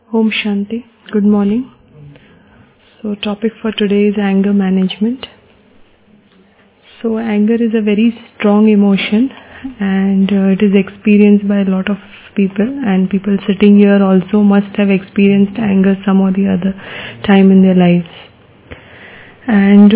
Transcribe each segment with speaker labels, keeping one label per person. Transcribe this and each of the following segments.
Speaker 1: Om Shanti. Good morning. So topic for today is anger management. So anger is a very strong emotion and it is experienced by a lot of people, and people sitting here also must have experienced anger some or the other time in their lives. And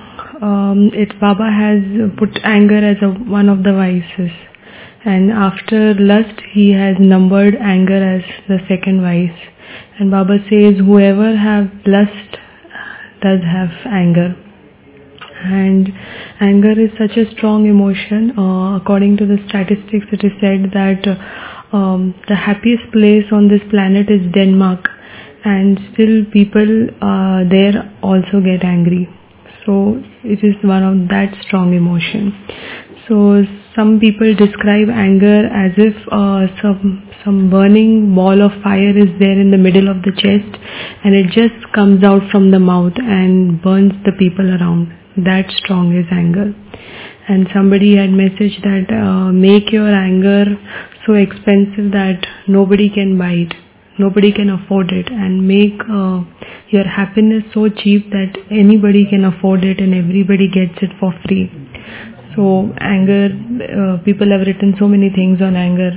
Speaker 1: Baba has put anger as one of the vices, and after lust he has numbered anger as the second vice. And Baba says whoever have lust does have anger. And anger is such a strong emotion. According to the statistics, it is said that the happiest place on this planet is Denmark, and still people there also get angry. So it is one of that strong emotion. So some people describe anger as if some burning ball of fire is there in the middle of the chest, and it just comes out from the mouth and burns the people around. That strong is anger. And somebody had messaged that make your anger so expensive that nobody can buy it, nobody can afford it, and make your happiness so cheap that anybody can afford it and everybody gets it for free. So anger, people have written so many things on anger.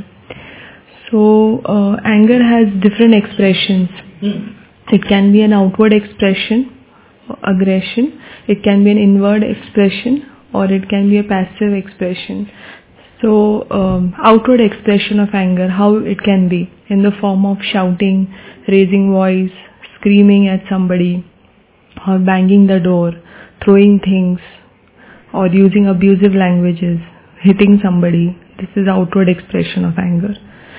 Speaker 1: So anger has different expressions. It can be an outward expression, aggression. It can be an inward expression, or it can be a passive expression. So outward expression of anger, how it can be in the form of shouting, raising voice, screaming at somebody, or banging the door, throwing things, or using abusive languages, hitting somebody. This is outward expression of anger.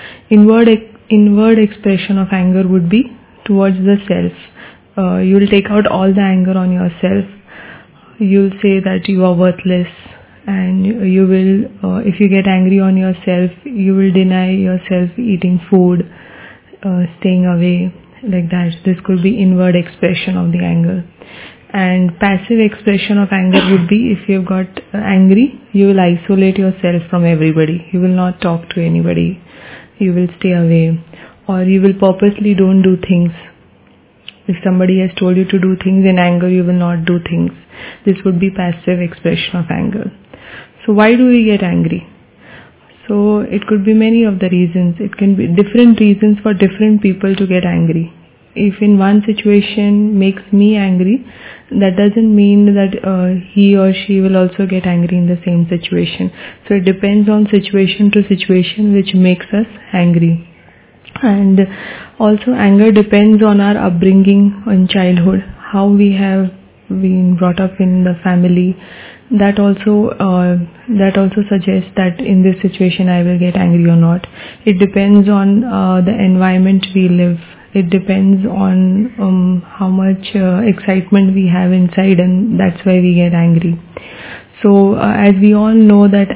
Speaker 1: Inward expression of anger would be towards the self. You will take out all the anger on yourself. You will say that you are worthless, and you will, if you get angry on yourself, you will deny yourself eating food, staying away, like that. This could be inward expression of the anger. And passive expression of anger would be, if you've got angry, you will isolate yourself from everybody. You will not talk to anybody. You will stay away, or you will purposely don't do things. If somebody has told you to do things in anger, you will not do things. This would be passive expression of anger. So why do we get angry? So it could be many of the reasons. It can be different reasons for different people to get angry. If in one situation makes me angry, that doesn't mean that he or she will also get angry in the same situation. So it depends on situation to situation which makes us angry. And also anger depends on our upbringing in childhood, how we have been brought up in the family. That also suggests that in this situation I will get angry or not. It depends on the environment we live. It depends on how much excitement we have inside, and that's why we get angry. So as we all know that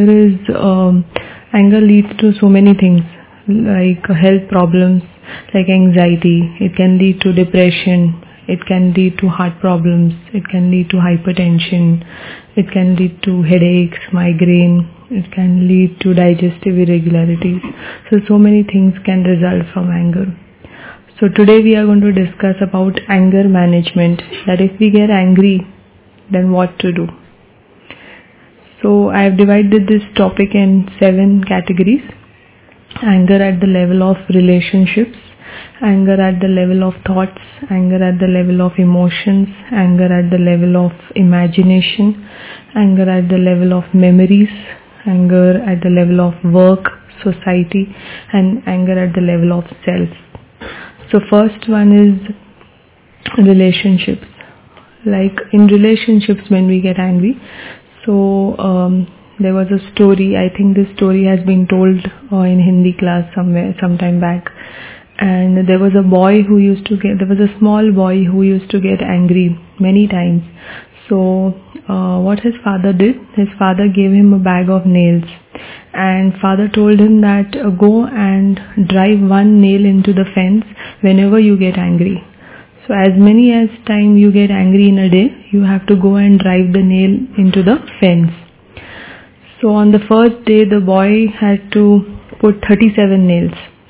Speaker 1: anger leads to so many things, like health problems, like anxiety. It can lead to depression. It can lead to heart problems. It can lead to hypertension. It can lead to headaches, migraine. It can lead to digestive irregularities. So many things can result from anger. So today we are going to discuss about anger management, that if we get angry, then what to do. So I have divided this topic in 7 categories. Anger at the level of relationships, anger at the level of thoughts, anger at the level of emotions, anger at the level of imagination, anger at the level of memories, anger at the level of work, society, and anger at the level of self. So first one is relationships. Like in relationships when we get angry, so there was a story, I think this story has been told in Hindi class sometime back. And there was a small boy who used to get angry many times. So what his father did, his father gave him a bag of nails. And father told him that go and drive one nail into the fence whenever you get angry. So as many as time you get angry in a day, you have to go and drive the nail into the fence. So on the first day, the boy had to put 37 nails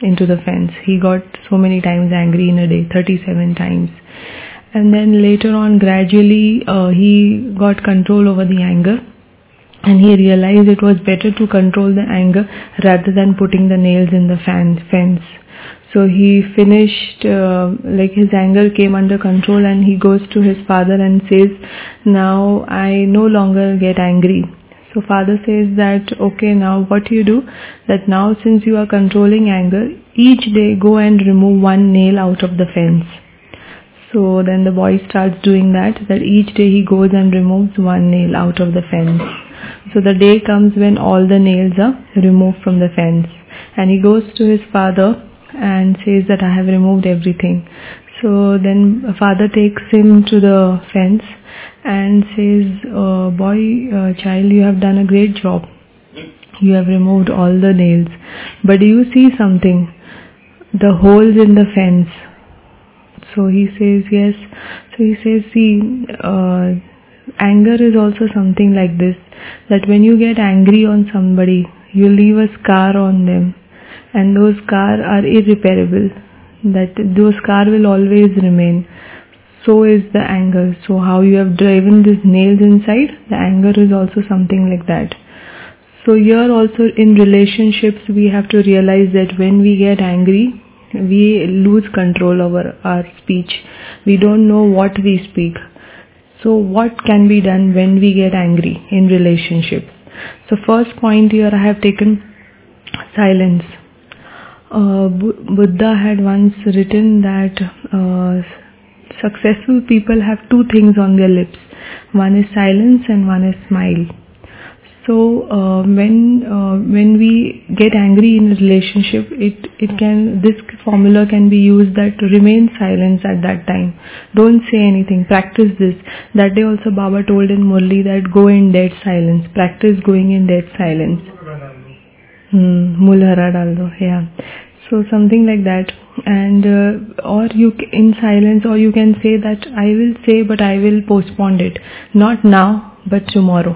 Speaker 1: into the fence. He got so many times angry in a day, 37 times. And then later on, gradually, he got control over the anger. And he realized it was better to control the anger rather than putting the nails in the fence. So he finished, his anger came under control, and he goes to his father and says, now I no longer get angry. So father says that, okay, now what you do, that now since you are controlling anger, each day go and remove one nail out of the fence. So then the boy starts doing that each day he goes and removes one nail out of the fence. So the day comes when all the nails are removed from the fence. And he goes to his father and says that I have removed everything. So then father takes him to the fence and says, child, you have done a great job. You have removed all the nails. But do you see something? The holes in the fence. So he says, yes. So he says, see, anger is also something like this, that when you get angry on somebody, you leave a scar on them, and those scars are irreparable, that those scars will always remain. So is the anger. So how you have driven these nails inside, the anger is also something like that. So here also in relationships, we have to realize that when we get angry, we lose control over our speech. We don't know what we speak. So what can be done when we get angry in relationships? So first point here I have taken silence. Buddha had once written that successful people have two things on their lips. One is silence and one is smile. So when we get angry in a relationship, this formula can be used, that remain silent at that time. Don't say anything. Practice this. That day also Baba told in Murli that go in dead silence. Practice going in dead silence. Mulhara dal do. Yeah. So something like that. And or you in silence, or you can say that I will say, but I will postpone it. Not now, but tomorrow.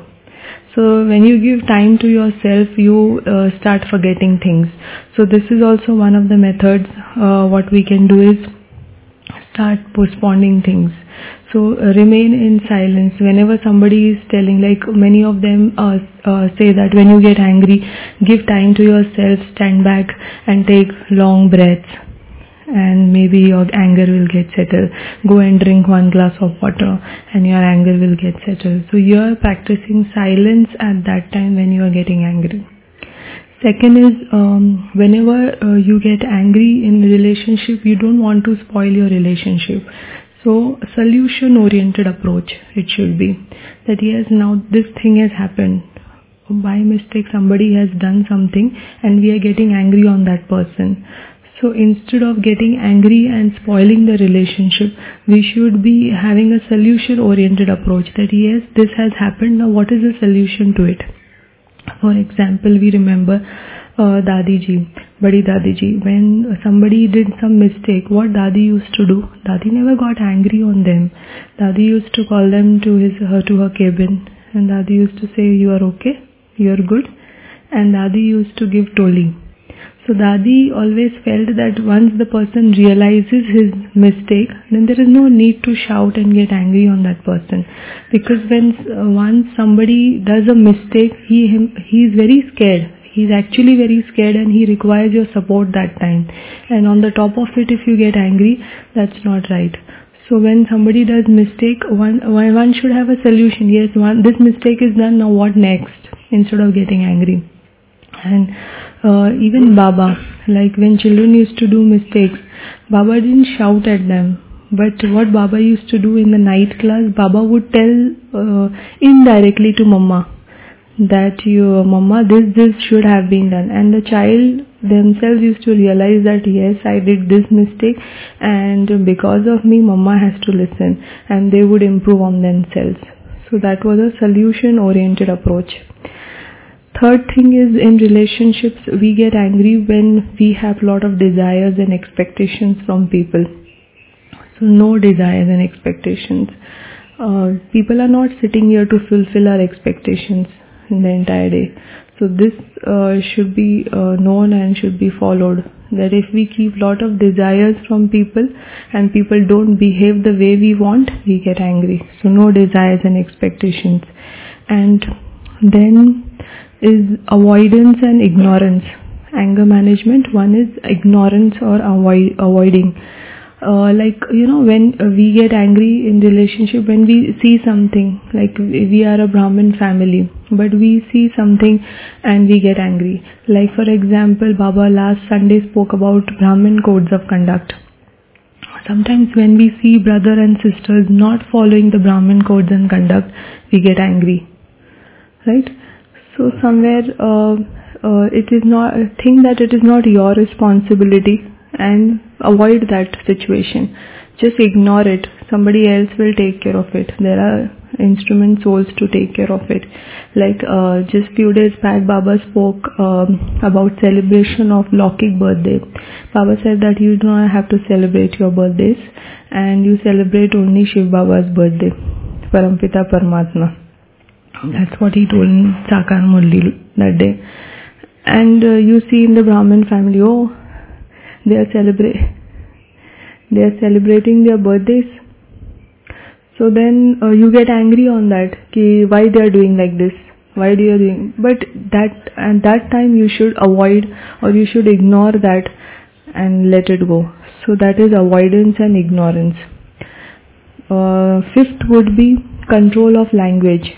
Speaker 1: So when you give time to yourself, you start forgetting things. So this is also one of the methods. What we can do is start postponing things. So remain in silence. Whenever somebody is telling, like many of them say that when you get angry, give time to yourself, stand back and take long breaths. And maybe your anger will get settled. Go and drink one glass of water and your anger will get settled. So you are practicing silence at that time when you are getting angry. Second is, whenever you get angry in a relationship, you don't want to spoil your relationship. So solution-oriented approach it should be. That yes, now this thing has happened. By mistake somebody has done something and we are getting angry on that person. So instead of getting angry and spoiling the relationship, we should be having a solution-oriented approach, that yes, this has happened, now what is the solution to it? For example, we remember Dadi ji, Badi Dadi ji, when somebody did some mistake, what Dadi used to do? Dadi never got angry on them. Dadi used to call them to her cabin, and Dadi used to say, you are okay, you are good, and Dadi used to give toli. So Dadi always felt that once the person realizes his mistake, then there is no need to shout and get angry on that person. Because once somebody does a mistake, he is very scared. He is actually very scared and he requires your support that time. And on the top of it, if you get angry, that's not right. So when somebody does mistake, one should have a solution. Yes, this mistake is done, now what next? Instead of getting angry. And even Baba, like when children used to do mistakes, Baba didn't shout at them. But what Baba used to do in the night class, Baba would tell indirectly to Mama that Mama, this should have been done. And the child themselves used to realize that yes, I did this mistake and because of me, Mama has to listen, and they would improve on themselves. So that was a solution-oriented approach. Third thing is, in relationships, we get angry when we have a lot of desires and expectations from people. So no desires and expectations. People are not sitting here to fulfill our expectations in the entire day. So this should be known and should be followed. that if we keep lot of desires from people and people don't behave the way we want, we get angry. So no desires and expectations. And then is avoidance and ignorance. Anger management, one is ignorance or avoiding. When we get angry in relationship, when we see something, like we are a Brahmin family, but we see something and we get angry. Like for example, Baba last Sunday spoke about Brahmin codes of conduct. Sometimes when we see brother and sisters not following the Brahmin codes and conduct, we get angry, right? So somewhere it is not, think that it is not your responsibility and avoid that situation. Just ignore it. Somebody else will take care of it. There are instrument souls to take care of it. Like just few days back, Baba spoke about celebration of Laukik birthday. Baba said that you do not have to celebrate your birthdays and you celebrate only Shiv Baba's birthday, Parampita Paramatma. That's what he told in Sakar Murli that day. And you see in the Brahmin family, they are celebrating their birthdays. So then you get angry on that, why they are doing like this, why they are doing. But at that time you should avoid or you should ignore that and let it go. So that is avoidance and ignorance. Fifth would be control of language.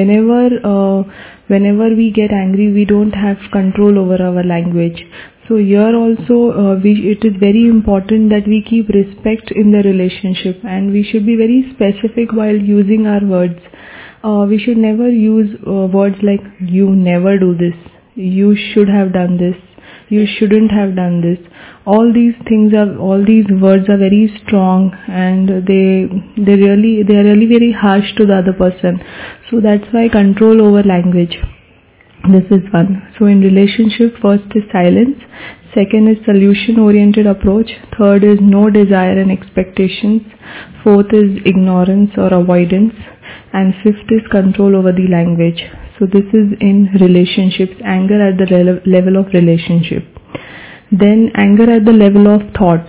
Speaker 1: Whenever we get angry, we don't have control over our language. So here also it is very important that we keep respect in the relationship, and we should be very specific while using our words. We should never use words like you never do this, you should have done this, you shouldn't have done this. All these words are very strong, and they are really very harsh to the other person. So that's why control over language. This is one. So in relationship, first is silence, second is solution oriented approach, third is no desire and expectations, fourth is ignorance or avoidance, and fifth is control over the language. So this is in relationships, anger at the level of relationship. Then anger at the level of thought.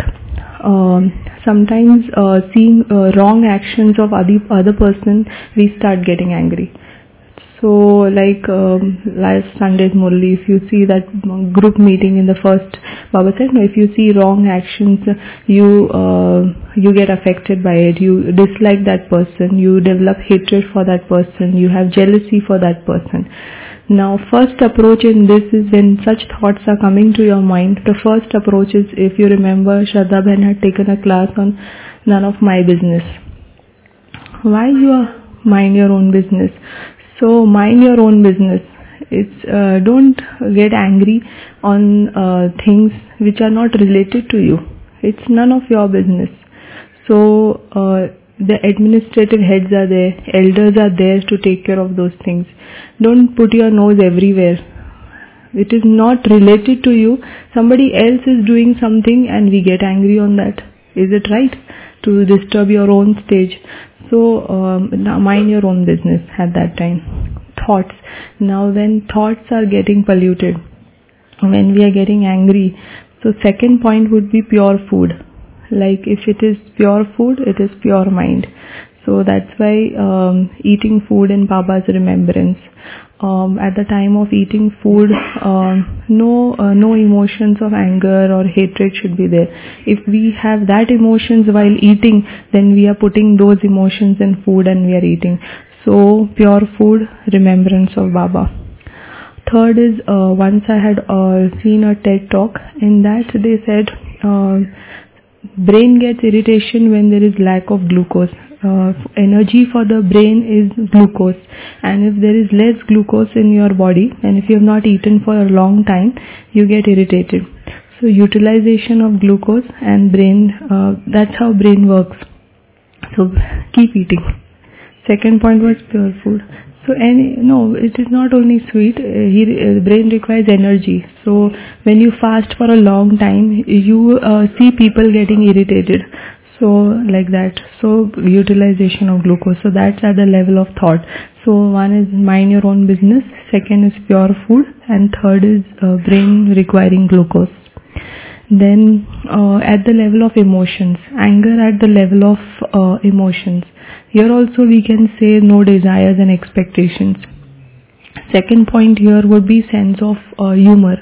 Speaker 1: Sometimes seeing wrong actions of other person, we start getting angry. So like last Sunday's Murli, if you see that group meeting in the first, Baba said, no, if you see wrong actions, you get affected by it, you dislike that person, you develop hatred for that person, you have jealousy for that person. Now first approach in this is when such thoughts are coming to your mind, the first approach is, if you remember, Shraddha Ben had taken a class on none of my business. Why you mind your own business? So mind your own business. It's don't get angry on things which are not related to you. It's none of your business. So the administrative heads are there, elders are there to take care of those things. Don't put your nose everywhere. It is not related to you. Somebody else is doing something and we get angry on that. Is it right to disturb your own stage? So mind your own business at that time. Thoughts. Now when thoughts are getting polluted, when we are getting angry, so second point would be pure food. Like if it is pure food, it is pure mind. So that's why eating food in Baba's remembrance. At the time of eating food, no emotions of anger or hatred should be there. If we have that emotions while eating, then we are putting those emotions in food and we are eating. So pure food, remembrance of Baba. Third is, once I had seen a TED talk. In that they said brain gets irritation when there is lack of glucose. Energy for the brain is glucose, and if there is less glucose in your body and if you have not eaten for a long time, you get irritated. So utilization of glucose and brain, that's how brain works. So keep eating. Second point was pure food. So it is not only sweet, brain requires energy. So when you fast for a long time, you see people getting irritated. So like that. So utilization of glucose. So that's at the level of thought. So one is mind your own business, second is pure food, and third is brain requiring glucose. Then at the level of emotions, anger at the level of emotions. Here also we can say no desires and expectations. Second point here would be sense of humor.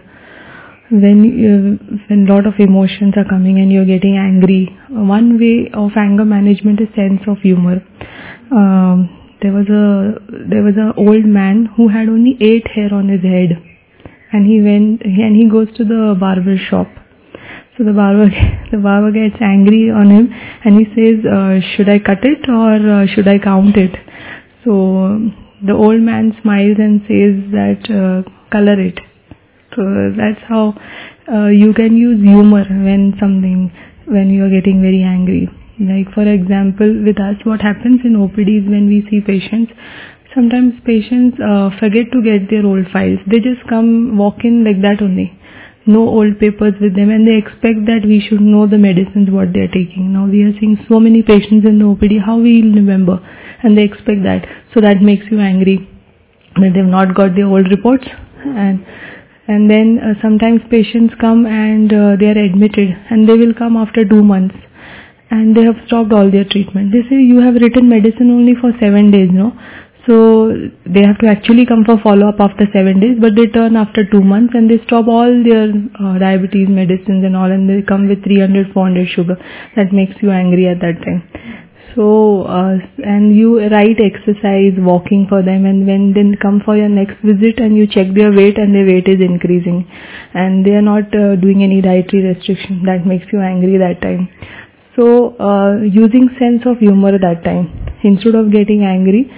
Speaker 1: When lot of emotions are coming and you're getting angry, one way of anger management is sense of humor. There was a old man who had only 8 hair on his head, and he goes to the barber shop. So the barber gets angry on him and he says, should I cut it or should I count it? So the old man smiles and says that color it. So that's how you can use humor when you are getting very angry. Like for example, with us, what happens in OPDs when we see patients, sometimes patients forget to get their old files. They just walk in like that only. No old papers with them, and they expect that we should know the medicines what they are taking. Now we are seeing so many patients in the OPD, how we will remember? And they expect that. So that makes you angry that they have not got their old reports. And then sometimes patients come and they are admitted, and they will come after 2 months and they have stopped all their treatment. They say, you have written medicine only for 7 days, no? So they have to actually come for follow-up after 7 days, but they turn after 2 months and they stop all their diabetes medicines and all, and they come with 300, 400 sugar. That makes you angry at that time. So, and you write exercise, walking for them, and when they come for your next visit and you check their weight and their weight is increasing and they are not doing any dietary restriction, that makes you angry that time. So, using sense of humor that time, instead of getting angry,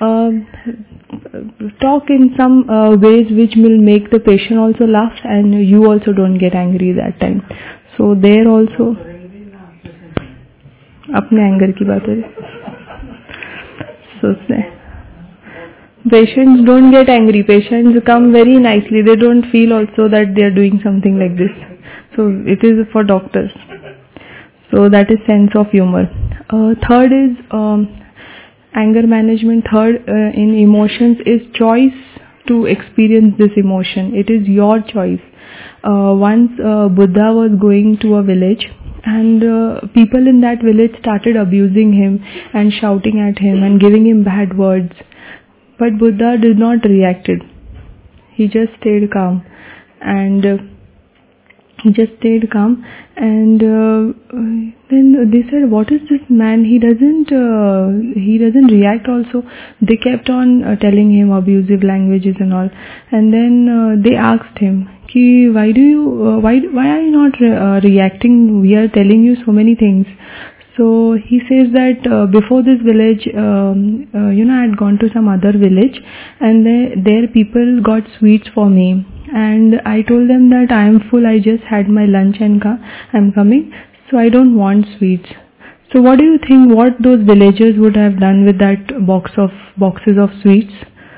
Speaker 1: talk in some ways which will make the patient also laugh and you also don't get angry that time. So there also अपने anger की बात है. So patients don't get angry. Patients come very nicely. They don't feel also that they are doing something like this. So it is for doctors. So that is sense of humor. Third is anger management. Third in emotions is choice to experience this emotion. It is your choice. Once Buddha was going to a village, and people in that village started abusing him and shouting at him and giving him bad words. But Buddha did not react. He just stayed calm. And then they said, what is this man? He doesn't react also. They kept on telling him abusive languages and all. And then they asked him, why are you not reacting? We are telling you so many things. So he says that before this village, I had gone to some other village, and there people got sweets for me. And I told them that I am full, I just had my lunch and I'm coming, so I don't want sweets. So what do you think what those villagers would have done with that boxes of sweets?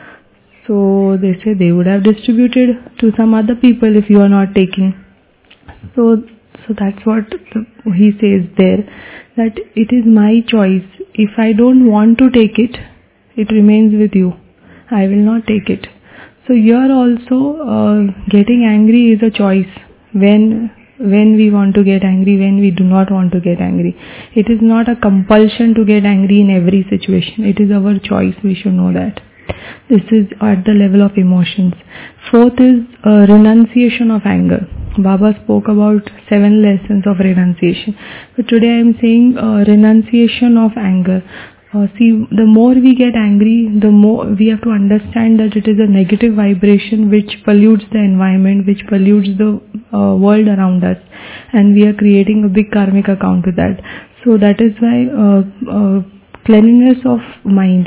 Speaker 1: So they say they would have distributed to some other people if you are not taking. So that's what he says there, that it is my choice. If I don't want to take it, it remains with you. I will not take it. So here also getting angry is a choice. When we want to get angry, when we do not want to get angry. It is not a compulsion to get angry in every situation. It is our choice. We should know that. This is at the level of emotions. Fourth is renunciation of anger. Baba spoke about 7 lessons of renunciation. But today I am saying renunciation of anger. See, the more we get angry, the more we have to understand that it is a negative vibration which pollutes the environment, which pollutes the world around us, and we are creating a big karmic account with that. So that is why cleanliness of mind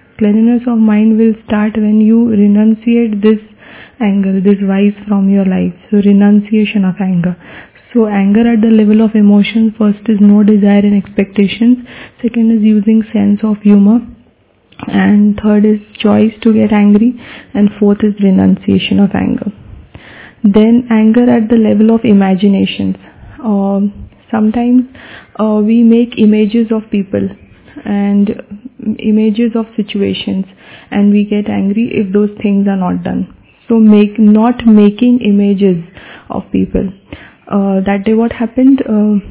Speaker 1: will start when you renunciate this anger, this vice from your life. So renunciation of anger. So anger at the level of emotion, first is no desire and expectations, second is using sense of humor, and third is choice to get angry, and fourth is renunciation of anger. Then anger at the level of imaginations. Sometimes we make images of people and images of situations, and we get angry if those things are not done. So not making images of people. that day what happened,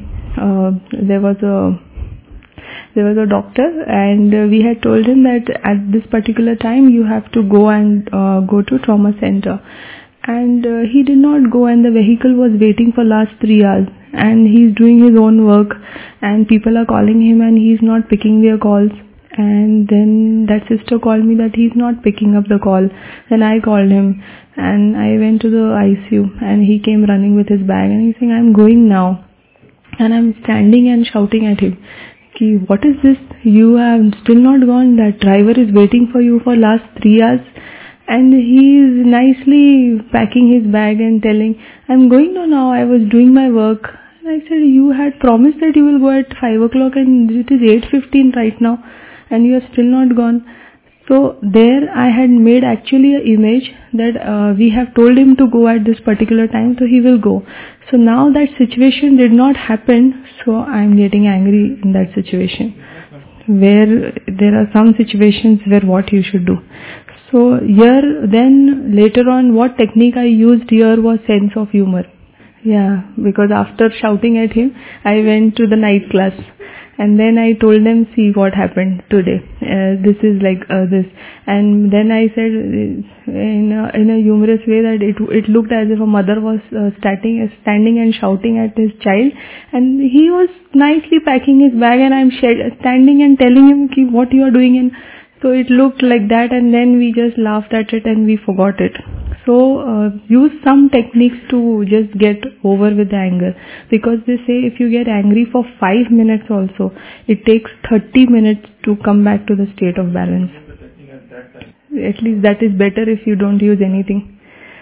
Speaker 1: there was a doctor, and we had told him that at this particular time you have to go and go to trauma center, and he did not go, and the vehicle was waiting for last 3 hours, and he's doing his own work, and people are calling him and he's not picking their calls. And then that sister called me that he's not picking up the call. Then I called him and I went to the ICU, and he came running with his bag and he's saying, I'm going now. And I'm standing and shouting at him, Ki, what is this? You have still not gone. That driver is waiting for you for last 3 hours. And he is nicely packing his bag and telling, I'm going now, I was doing my work. And I said, you had promised that you will go at 5 o'clock and it is 8:15 right now and you are still not gone. So there I had made actually an image that we have told him to go at this particular time, so he will go. So now that situation did not happen, so I am getting angry in that situation. Where there are some situations where what you should do. So here then later on what technique I used here was sense of humor. Yeah, because after shouting at him, I went to the night class. And then I told them, see what happened today. This is like this. And then I said in a humorous way that it looked as if a mother was standing and shouting at his child. And he was nicely packing his bag and I'm standing and telling him ki, what you are doing. And so it looked like that, and then we just laughed at it and we forgot it. So use some techniques to just get over with the anger, because they say if you get angry for 5 minutes also, it takes 30 minutes to come back to the state of balance. At least that is better if you don't use anything.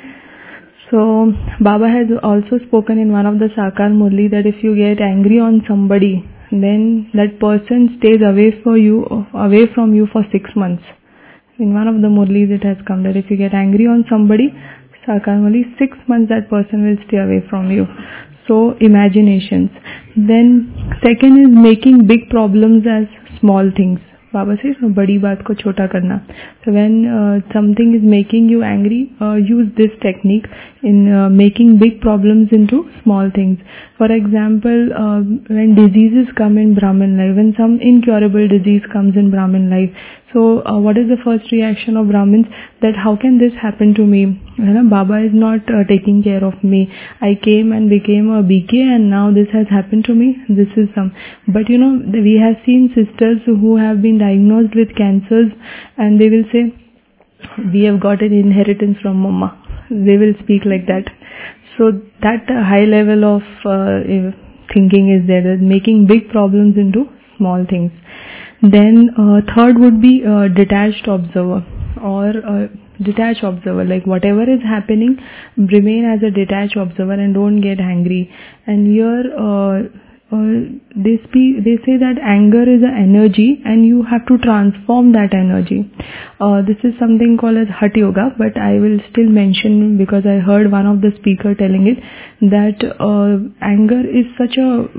Speaker 1: So Baba has also spoken in one of the Sakar Murli that if you get angry on somebody, then that person stays away from you for 6 months. In one of the Murlis it has come that if you get angry on somebody, Sakar Murli, 6 months that person will stay away from you. So imaginations. Then second is making big problems as small things. Baba says, badi baat ko chota karna. So when something is making you angry, use this technique in making big problems into small things. For example, when diseases come in Brahmin life, when some incurable disease comes in Brahmin life, so what is the first reaction of Brahmins? That how can this happen to me? Baba is not taking care of me. I came and became a BK and now this has happened to me. This is some. But we have seen sisters who have been diagnosed with cancers and they will say, we have got an inheritance from Mama. They will speak like that. So that high level of thinking is there, making big problems into small things. Then third would be detached observer or detached observer, like whatever is happening, remain as a detached observer and don't get angry. And here they say that anger is an energy and you have to transform that energy. This is something called as Hatha Yoga, but I will still mention because I heard one of the speaker telling it that anger is such a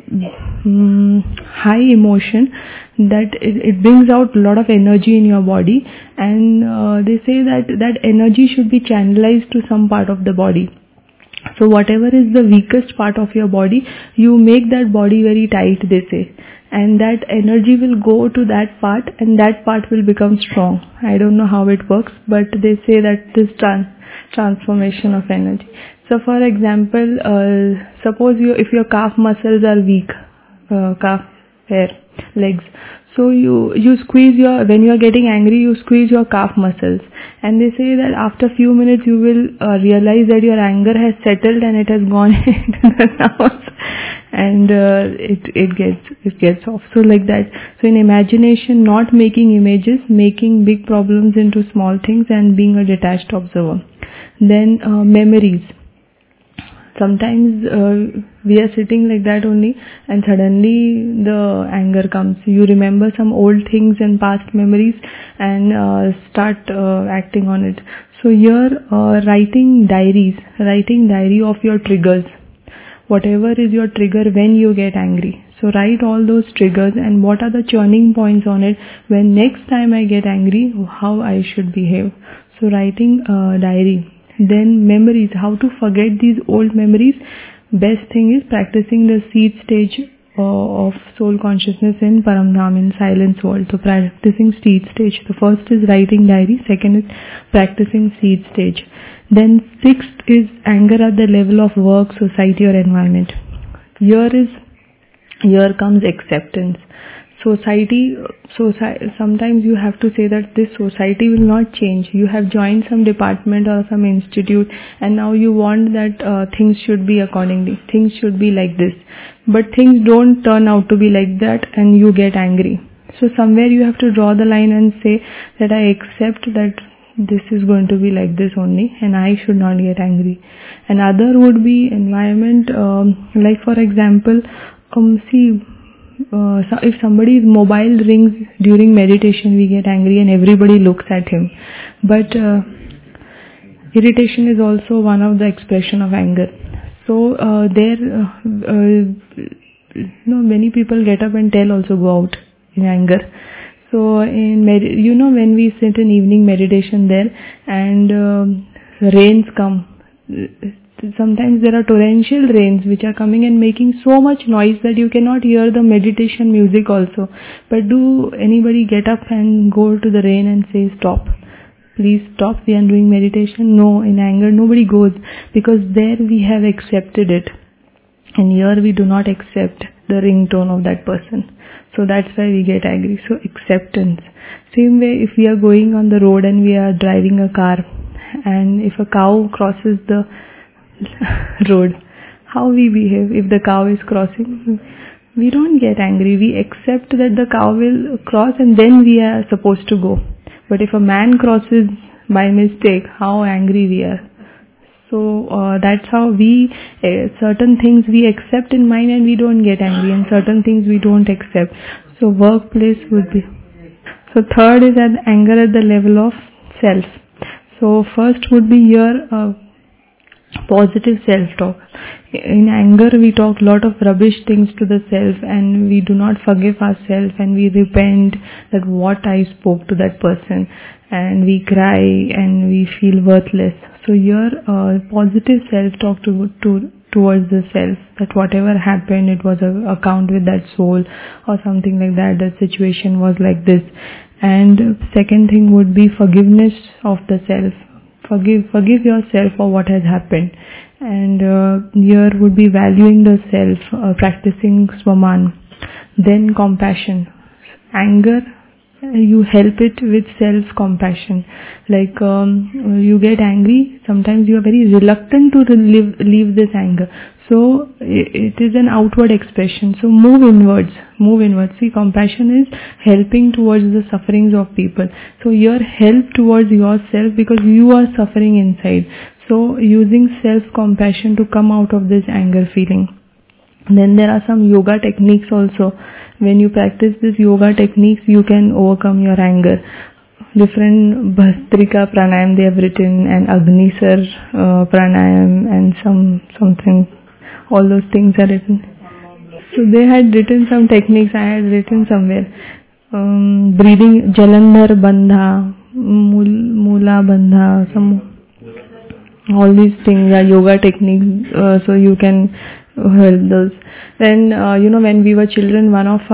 Speaker 1: high emotion that it brings out a lot of energy in your body, and they say that energy should be channelized to some part of the body. So whatever is the weakest part of your body, you make that body very tight, they say. And that energy will go to that part and that part will become strong. I don't know how it works, but they say that this transformation of energy. So for example, suppose if your calf muscles are weak, calf hair, legs. So you squeeze when you are getting angry, you squeeze your calf muscles. And they say that after a few minutes you will realize that your anger has settled and it has gone into the house. And it gets off. So like that. So in imagination, not making images, making big problems into small things and being a detached observer. Then memories. Sometimes we are sitting like that only and suddenly the anger comes. You remember some old things and past memories and start acting on it. So here writing diary of your triggers. Whatever is your trigger when you get angry. So write all those triggers and what are the churning points on it. When next time I get angry, how I should behave. So writing diary. Then memories, how to forget these old memories. best thing is practicing the seed stage of soul consciousness in Paramdham, in silence world. So practicing seed stage. The first is writing diary. Second is practicing seed stage. Then sixth is anger at the level of work, society or environment. Here comes acceptance. Society, sometimes you have to say that this society will not change. You have joined some department or some institute and now you want that things should be accordingly. Things should be like this. But things don't turn out to be like that and you get angry. So somewhere you have to draw the line and say that I accept that this is going to be like this only and I should not get angry. Another would be environment, like for example, so if somebody's mobile rings during meditation, we get angry and everybody looks at him. But irritation is also one of the expression of anger. So many people get up and tell also go out in anger. So when we sit in evening meditation there and rains come, sometimes there are torrential rains which are coming and making so much noise that you cannot hear the meditation music also. But do anybody get up and go to the rain and say stop? Please stop, we are doing meditation. No, in anger nobody goes because there we have accepted it. And here we do not accept the ringtone of that person. So that's why we get angry. So acceptance. Same way if we are going on the road and we are driving a car and if a cow crosses the road, how we behave if the cow is crossing? We don't get angry. We accept that the cow will cross and then we are supposed to go. But if a man crosses by mistake, how angry we are. So that's how we, certain things we accept in mind and we don't get angry, and certain things we don't accept. So workplace would be. So third is at anger at the level of self. So first would be here positive self-talk. In anger we talk a lot of rubbish things to the self and we do not forgive ourselves and we repent that what I spoke to that person and we cry and we feel worthless. So here positive self-talk towards the self, that whatever happened it was a account with that soul or something like that, the situation was like this. And second thing would be forgiveness of the self. Forgive yourself for what has happened. And here would be valuing the self, practicing Swaman. Then compassion. Anger, you help it with self-compassion. Like you get angry, sometimes you are very reluctant to leave this anger. So it is an outward expression. So move inwards. See, compassion is helping towards the sufferings of people. So your help towards yourself because you are suffering inside. So using self-compassion to come out of this anger feeling. Then there are some yoga techniques also. When you practice this yoga techniques, you can overcome your anger. Different Bhastrika pranayam they have written, and Agnisar pranayam and something. All those things are written. So they had written some techniques. I had written somewhere. Breathing, Jalandhar Bandha, Mula Bandha, all these things are yoga techniques. So you can help those. Then when we were children, one of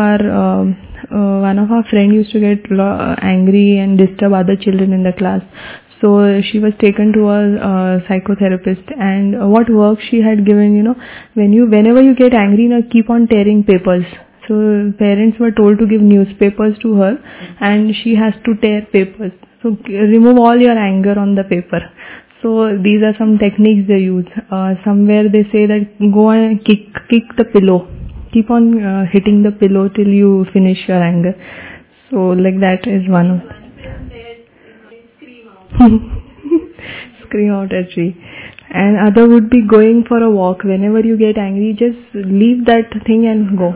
Speaker 1: our friend used to get angry and disturb other children in the class. So she was taken to a psychotherapist, and what work she had given, whenever you get angry, keep on tearing papers. So parents were told to give newspapers to her and she has to tear papers. So remove all your anger on the paper. So these are some techniques they use. Somewhere they say that go and kick the pillow. Keep on hitting the pillow till you finish your anger. So like that is one of scream out at tree. And other would be going for a walk. Whenever you get angry, just leave that thing and go.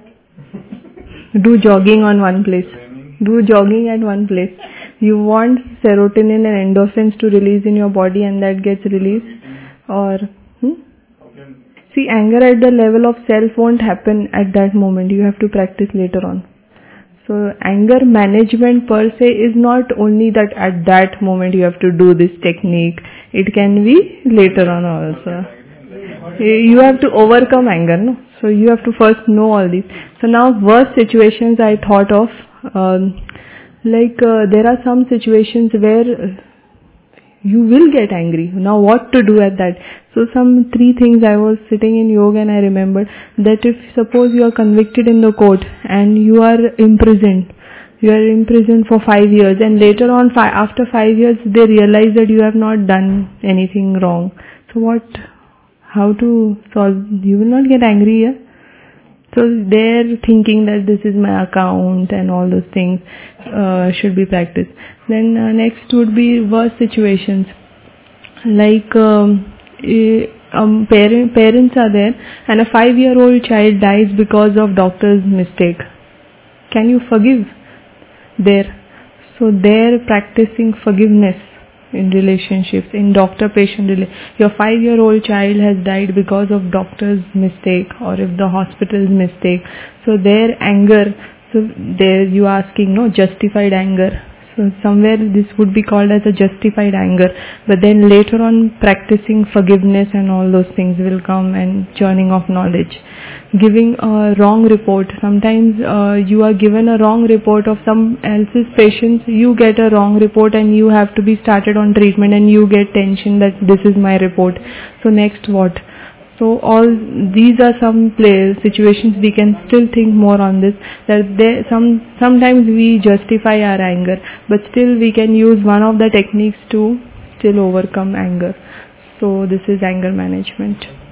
Speaker 1: Do jogging on one place. Do jogging at one place. You want serotonin and endorphins to release in your body and that gets released. Or see, anger at the level of self won't happen at that moment. You have to practice later on. So anger management per se is not only that at that moment you have to do this technique. It can be later on also. You have to overcome anger, no? So you have to first know all these. So now worst situations I thought of, there are some situations where you will get angry. Now what to do at that? So some 3 things I was sitting in yoga and I remembered that if suppose you are convicted in the court and you are imprisoned for 5 years and later on after 5 years they realize that you have not done anything wrong. So how to solve? You will not get angry, yeah? So they're thinking that this is my account and all those things should be practiced. Then next would be worst situations. Like parents are there and a 5-year-old child dies because of doctor's mistake. Can you forgive there? So they're practicing forgiveness in relationships, in doctor-patient relationship. Your 5-year-old child has died because of doctor's mistake or if the hospital's mistake. So their anger, so there you asking, no, justified anger. So somewhere this would be called as a justified anger. But then later on practicing forgiveness and all those things will come and churning of knowledge. Giving a wrong report. Sometimes you are given a wrong report of some else's patients. You get a wrong report and you have to be started on treatment and you get tension that this is my report. So next what? So all these are some situations we can still think more on this. That sometimes we justify our anger, but still we can use one of the techniques to still overcome anger. So this is anger management.